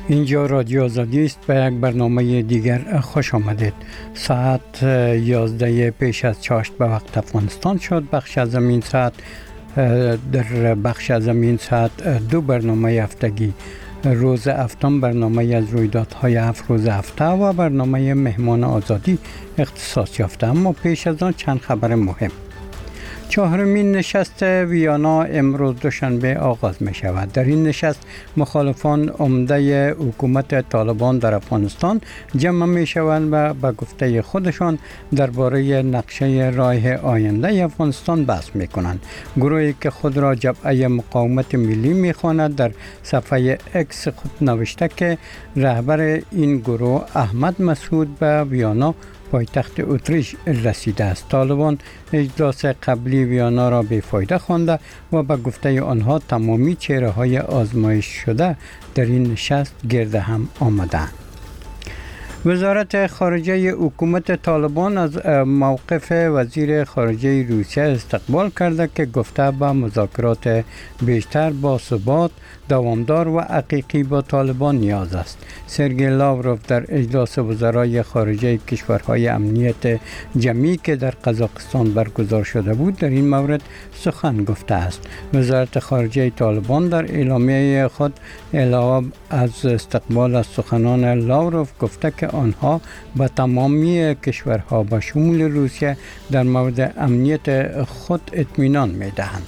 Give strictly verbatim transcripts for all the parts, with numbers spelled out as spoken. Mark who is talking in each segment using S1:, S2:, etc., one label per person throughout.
S1: اینجا رادیو آزادی است. به یک برنامه دیگر خوش آمدید. ساعت یازده پیش از چاشت به وقت افغانستان شد. بخش از این ساعت در بخش از این ساعت دو برنامه هفتگی، روز هفتم برنامه از رویدادهای هفت روز هفته و برنامه مهمان آزادی اختصاص یافته. اما پیش از آن چند خبر مهم. چهارمین نشست ویانا امروز دوشنبه آغاز می شود. در این نشست مخالفان عمده حکومت طالبان در افغانستان جمع می شوند و به گفته خودشان درباره نقشه راه آینده افغانستان بحث می کنند. گروهی که خود را جبهه مقاومت ملی می خواند در صفحه اکس خود نوشته که رهبر این گروه احمد مسعود به ویانا پایتخت اتریش رسیده است. طالبان اجلاس قبلی ویانا را بیفایده خوانده و به گفته آنها تمامی چهره های آزمایش شده در این نشست گرد هم آمدند. وزارت خارجه حکومت طالبان از موقف وزیر خارجه روسیه استقبال کرده که گفته به مذاکرات بیشتر با ثبات، دوامدار و حقیقی با طالبان نیاز است. سرگئی لاوروف در اجلاس وزرای خارجه کشورهای امنیت جمعی که در قزاقستان برگزار شده بود در این مورد سخن گفته است. وزارت خارجه طالبان در اعلامیه خود علاوه از استقبال از سخنان لاوروف گفته که آنها به تمامی کشورها به شمول روسیه در مورد امنیت خود اطمینان می‌دهند.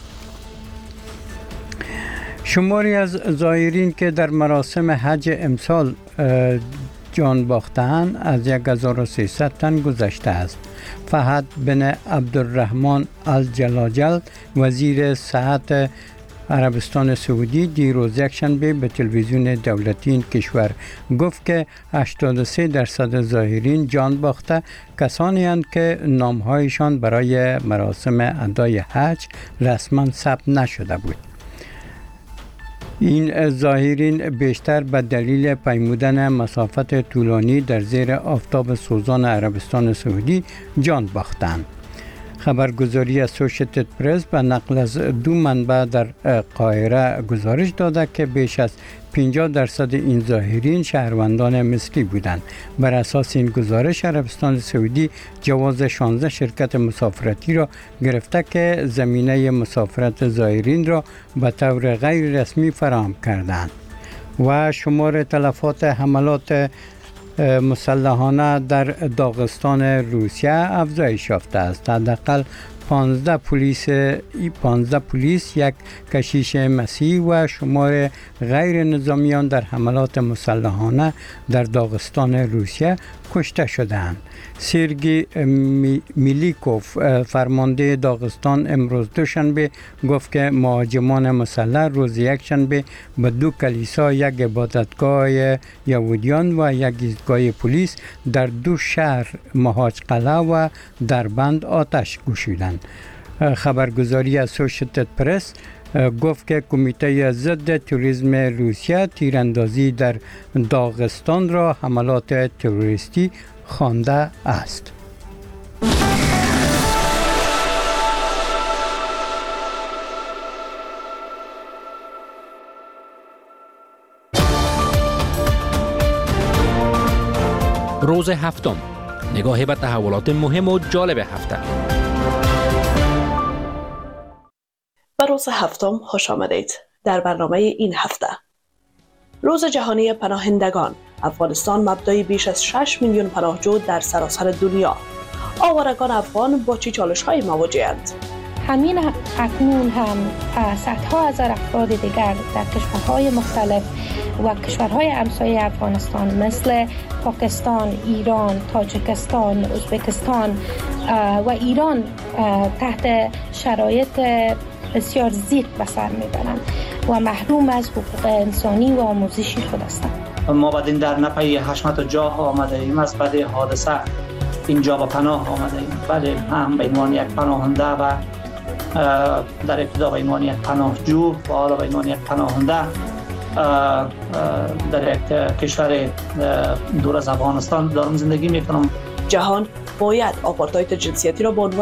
S1: شماری از زائرین که در مراسم حج امسال جان باختند از یک هزار و سیصد تن گذشته است. فهد بن عبدالرحمن الجلاجل وزیر صحت عربستان سعودی دیروز یکشنبه به تلویزیون دولتی این کشور گفت که هشتاد و سه درصد زائرین جان باخته کسانی اند که نامهایشان برای مراسم ادای حج رسما ثبت نشده بود. این زائرین بیشتر به دلیل پیمودن مسافت طولانی در زیر آفتاب سوزان عربستان سعودی جان باختند. خبرگزاری اسوشیتد پرس به نقل از دو منبع در قاهره گزارش داده که بیش از پنجاه درصد این زائرین شهروندان مصری بودند. بر اساس این گزارش عربستان سعودی جواز شانزده شرکت مسافرتی را گرفته که زمینه مسافرت زائرین را به طور غیر رسمی فراهم کردند و شمار تلفات حملات مسلحانه در داغستان روسیه افزایش یافته است. حداقل پانزده پلیس پانزده پلیس، یک کشیش مسیحی و شمار غیر نظامیان در حملات مسلحانه در داغستان روسیه کشته شدند. سرگئی میلیکوف فرمانده داغستان امروز دوشنبه گفت که مهاجمان مسلح روز یکشنبه به دو کلیسا، یک عبادتگاه یهودیان و یک ایستگاه پلیس در دو شهر مهاج قلعه و دربند آتش گشودند. خبرگزاری اسوشیتد پرس گفت که کمیته ضد تروریسم روسیه تیراندازی در داغستان را حملات تروریستی خوانده است.
S2: روز هفتم، نگاهی به تحولات مهم و جالب هفته.
S3: به روز هفتم خوش آمدید. در برنامه این هفته روز جهانی پناهندگان، افغانستان مبدأ بیش از شش میلیون پناهجو در سراسر دنیا. آوارگان افغان با چه چالش‌هایی مواجه‌اند؟
S4: همین اکنون هم صدها هزار افراد دیگر در کشورهای مختلف و کشورهای همسایه افغانستان مثل پاکستان، ایران، تاجیکستان، ازبکستان و ایران تحت شرایط بسیار زیر به سر میبرند و محروم از حقوق انسانی و آموزشی خود هستند.
S5: ما بعد در نپی حشمت و جاه آمده ایم. از بعد حادثه اینجا به پناه آمده ایم. بله، هم به عنوان یک پناهنده و در ابتدا به عنوان یک پناهجو و حالا به عنوان یک پناهنده در یک کشور دور از افغانستان دارم زندگی میکنم.
S3: جهان باید آپارتاید جنسیتی را به عنوان